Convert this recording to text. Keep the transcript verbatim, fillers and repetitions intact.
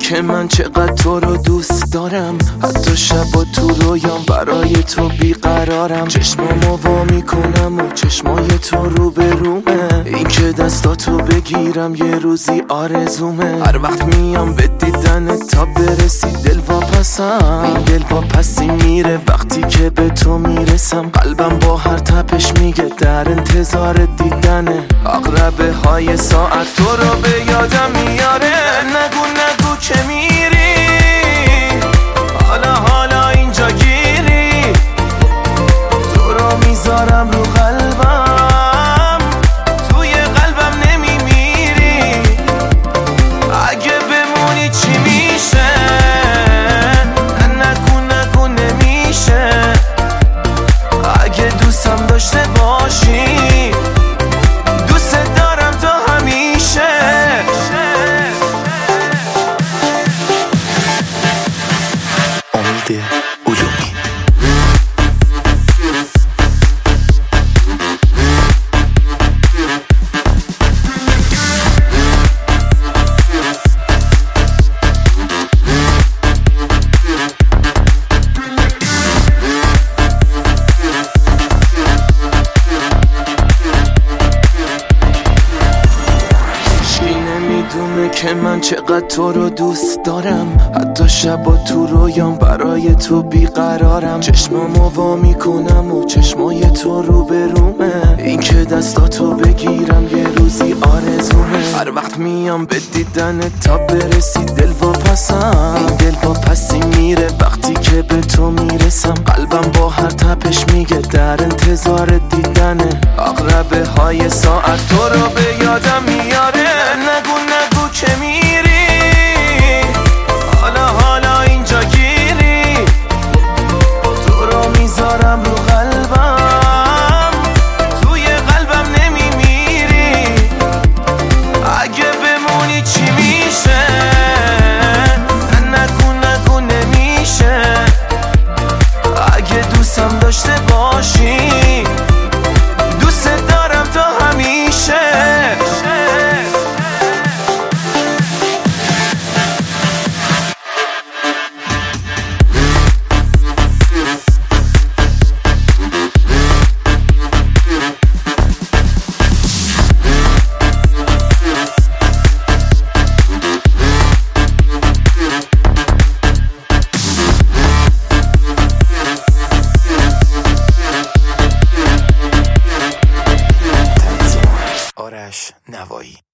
که من چقدر تو رو دوست دارم، حتی شبا تو رویام برای تو بیقرارم. چشمامو وا میکنم و چشمای تو رو به رومه، این که دستاتو بگیرم یه روزی آرزومه. هر وقت میام به دیدن تا برسی دل واپسم، این دل واپسی میره وقتی که به تو میرسم. قلبم با هر تپش میگه در انتظار دیدنه، عقربه های ساعت تو رو به یادم میاره. نگو نگو که میری، حالا حالا اینجا گیری، تو رو میذارم رو قلبم، توی قلبم نمیمیری. اگه بمونی چی میشه؟ نگو نگو نمیشه. اگه دوستم داشته باشی، دوست دارم تا همیشه. امید علومی. میدونه که من چقدر تو رو دوست دارم، حتی شبا تو رویام برای تو بیقرارم. چشمامو وا میکنم و چشمای تو رو به رومه، این که دستاتو بگیرم یه روزی آرزومه. هر وقت میام به دیدن تا برسی دل واپسم، این دل واپسی میره وقتی که به تو میرسم. قلبم با هر تپش میگه در انتظار دیدنه، عقربه های ساعت تو رو به یادم میاره. نگو نگو که میری، حالا حالا اینجا گیری، تو رو میذارم رو قلبم، توی قلبم نمیمیری. اگه بمونی چی میشه؟ نگو نگو نمیشه. اگه دوستم داشته باشی، دوست دارم تا همیشه. آرش نوایی.